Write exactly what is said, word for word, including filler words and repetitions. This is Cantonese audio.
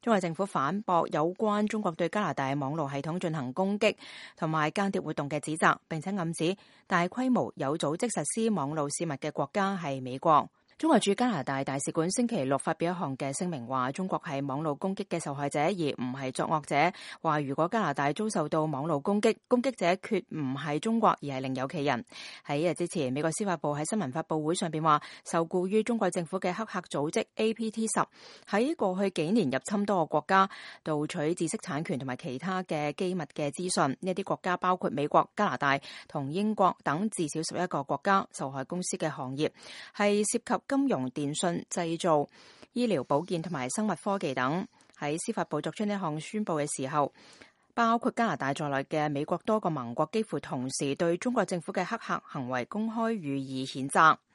中國政府反駁有關中國對加拿大網絡系統進行攻擊同埋間諜活動嘅指責，並且暗指大規模有組織實施網絡泄密嘅國家係美國。中國駐加拿大大使館星期六發表一項嘅聲明，話中國係網絡攻擊嘅受害者，而唔係作惡者。話如果加拿大遭受到網絡攻擊，攻擊者決唔係中國，而係另有其人。喺一日之前，美國司法部喺新聞發佈會上邊話，受雇於中國政府嘅黑客組織 A P T 十 喺過去幾年入侵多個國家，盜取知識產權同埋其他嘅機密嘅資訊。呢啲國家包括美國、加拿大同英國等至少十一個國家。受害公司嘅行業係涉及金融、電信、製造、醫療保健同埋生物科技等。喺司法部作出呢項宣布嘅時候，包括加拿大在內嘅美國多個盟國幾乎同時對中國政府嘅黑客行為公開予以譴責。